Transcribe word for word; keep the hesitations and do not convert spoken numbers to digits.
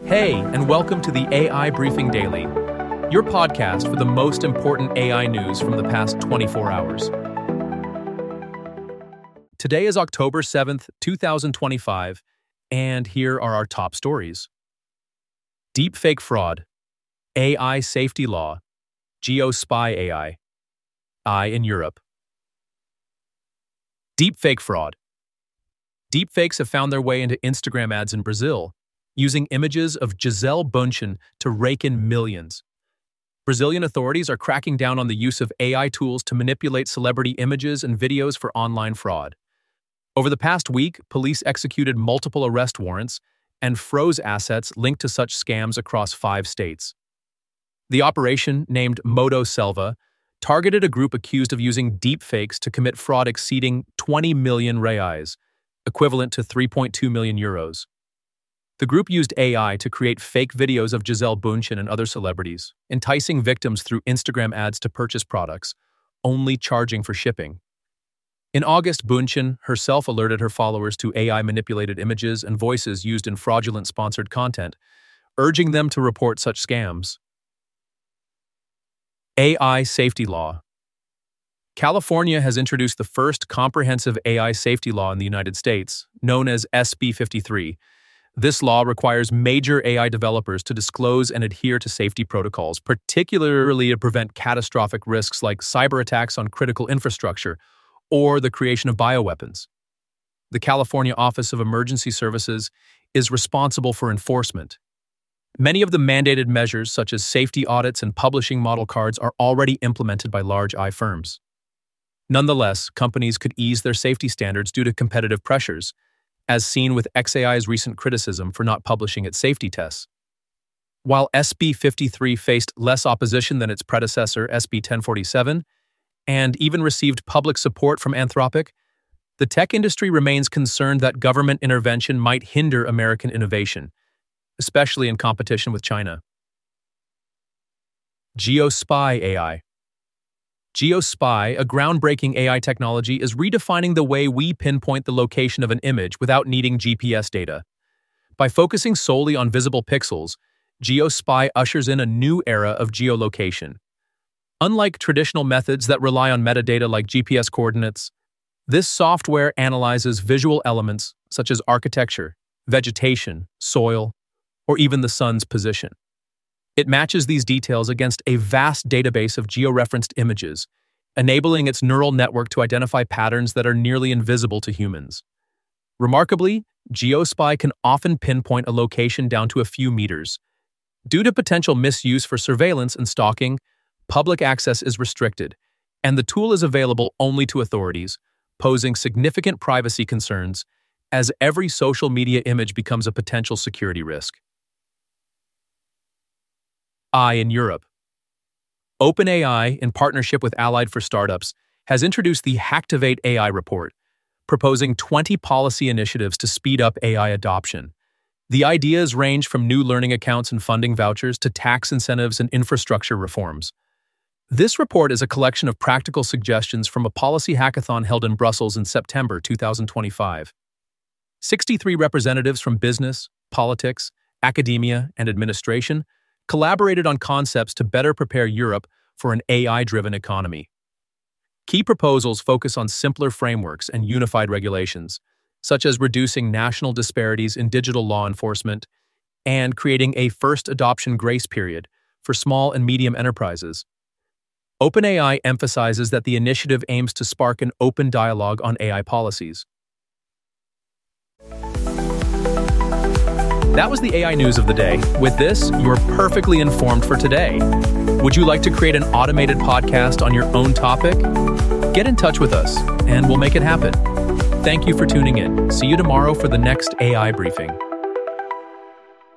Hey, and welcome to the A I Briefing Daily, your podcast for the most important A I news from the past twenty-four hours. Today is October seventh, two thousand twenty-five, and here are our top stories. Deepfake fraud, A I safety law, Geospy A I, I in Europe. Deepfake fraud. Deepfakes have found their way into Instagram ads in Brazil, using images of Gisele Bündchen to rake in millions. Brazilian authorities are cracking down on the use of A I tools to manipulate celebrity images and videos for online fraud. Over the past week, police executed multiple arrest warrants and froze assets linked to such scams across five states. The operation, named Modo Selva, targeted a group accused of using deepfakes to commit fraud exceeding twenty million reais, equivalent to three point two million euros. The group used A I to create fake videos of Gisele Bündchen and other celebrities, enticing victims through Instagram ads to purchase products, only charging for shipping. In August, Bündchen herself alerted her followers to A I-manipulated images and voices used in fraudulent sponsored content, urging them to report such scams. A I safety law. California has introduced the first comprehensive A I safety law in the United States, known as S B fifty-three. This law requires major A I developers to disclose and adhere to safety protocols, particularly to prevent catastrophic risks like cyber attacks on critical infrastructure or the creation of bioweapons. The California Office of Emergency Services is responsible for enforcement. Many of the mandated measures, such as safety audits and publishing model cards, are already implemented by large I firms. Nonetheless, companies could ease their safety standards due to competitive pressures, as seen with X A I's recent criticism for not publishing its safety tests. While S B fifty-three faced less opposition than its predecessor, S B ten forty-seven, and even received public support from Anthropic, the tech industry remains concerned that government intervention might hinder American innovation, especially in competition with China. Geospy A I. Geospy, a groundbreaking A I technology, is redefining the way we pinpoint the location of an image without needing G P S data. By focusing solely on visible pixels, Geospy ushers in a new era of geolocation. Unlike traditional methods that rely on metadata like G P S coordinates, this software analyzes visual elements such as architecture, vegetation, soil, or even the sun's position. It matches these details against a vast database of georeferenced images, enabling its neural network to identify patterns that are nearly invisible to humans. Remarkably, Geospy can often pinpoint a location down to a few meters. Due to potential misuse for surveillance and stalking, public access is restricted, and the tool is available only to authorities, posing significant privacy concerns as every social media image becomes a potential security risk. I in Europe. OpenAI, in partnership with Allied for Startups, has introduced the Hacktivate A I report, proposing twenty policy initiatives to speed up A I adoption. The ideas range from new learning accounts and funding vouchers to tax incentives and infrastructure reforms. This report is a collection of practical suggestions from a policy hackathon held in Brussels in September two thousand twenty-five. sixty-three representatives from business, politics, academia, and administration collaborated on concepts to better prepare Europe for an A I-driven economy. Key proposals focus on simpler frameworks and unified regulations, such as reducing national disparities in digital law enforcement and creating a first adoption grace period for small and medium enterprises. OpenAI emphasizes that the initiative aims to spark an open dialogue on A I policies. That was the A I news of the day. With this, you're perfectly informed for today. Would you like to create an automated podcast on your own topic? Get in touch with us, and we'll make it happen. Thank you for tuning in. See you tomorrow for the next A I briefing.